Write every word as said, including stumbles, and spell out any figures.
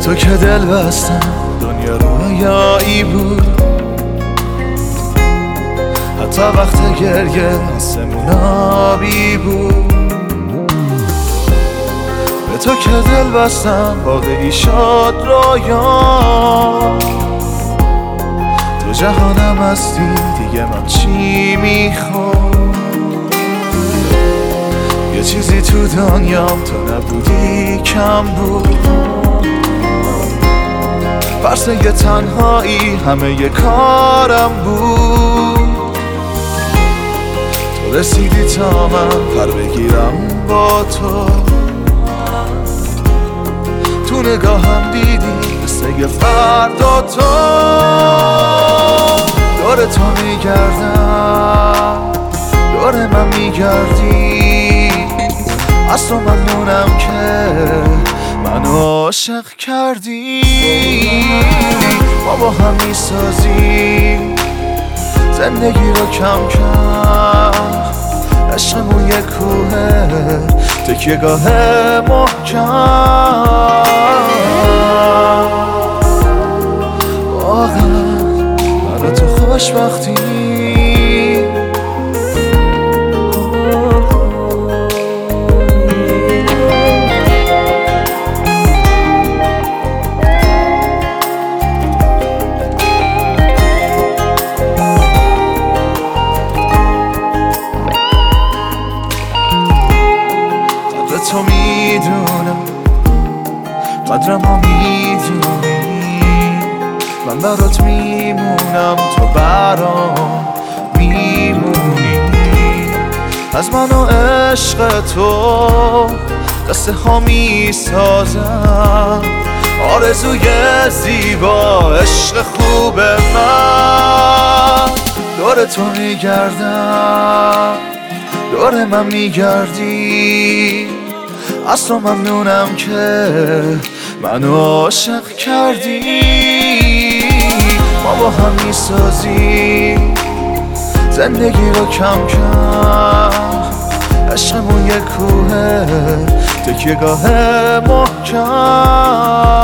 تو که دل بستم دنیا رویایی بود، حتی وقت گریه آسمون آبی بود. به تو که دل بستم واقعی شد رویا، تو جهانم هستی دیگه من چی میخوام؟ یه چیزی تو دنیام تو نبودی کم بود، فرسه یه تنهایی همه یه کارم بود. تو رسیدی تا من پر بگیرم با تو، تو نگاهم دیدی مثل یه فردا تو. دور تو میگردم، دور من میگردی، از تو ممنونم که منو عاشق کردی. ما با هم میسازیم زندگی رو کم کم، عشقمون یه کوه تکیه‌گاه محکم. واقعا من و تو خوشبختی، تو میدونم قدرمو میدونی، من برات میمونم تو برام میمونی. از من و عشق تو قصه ها میسازم، آرزوی زیبا عشق خوب من. دور تو میگردم، دور من میگردی، از تو ممنونم که منو عاشق کردی. ما با هم میسازیم زندگی رو کم کم، عشقمون یه کوه تکیه‌گاه محکم.